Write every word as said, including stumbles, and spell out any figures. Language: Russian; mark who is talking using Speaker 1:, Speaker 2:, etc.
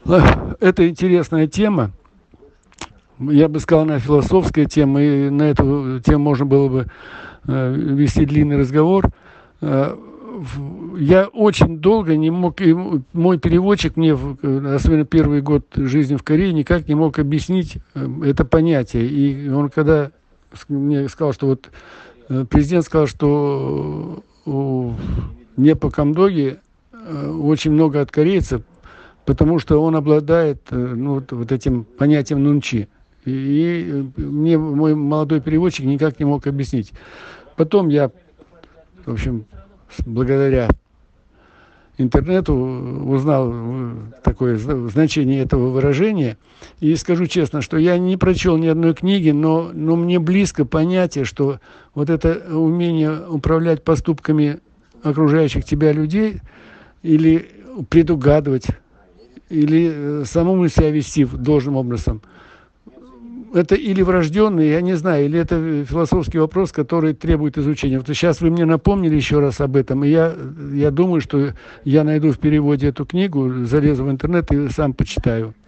Speaker 1: Это интересная тема. Я бы сказал, она философская тема, и на эту тему можно было бы э, вести длинный разговор. Э, я очень долго не мог, и мой переводчик мне, особенно первый год жизни в Корее, никак не мог объяснить э, это понятие. И он когда мне сказал, что вот э, президент сказал, что у Непа Камдоги э, очень много от корейцев, потому что он обладает э, ну, вот, вот этим понятием нунчи. И, и мне мой молодой переводчик никак не мог объяснить. Потом я, в общем, благодаря интернету узнал такое значение этого выражения. И скажу честно, что я не прочел ни одной книги, но, но мне близко понятие, что вот это умение управлять поступками окружающих тебя людей или предугадывать, или самому себя вести должным образом. Это или врожденный, я не знаю, или это философский вопрос, который требует изучения. Вот сейчас вы мне напомнили еще раз об этом, и я, я думаю, что я найду в переводе эту книгу, залезу в интернет и сам почитаю.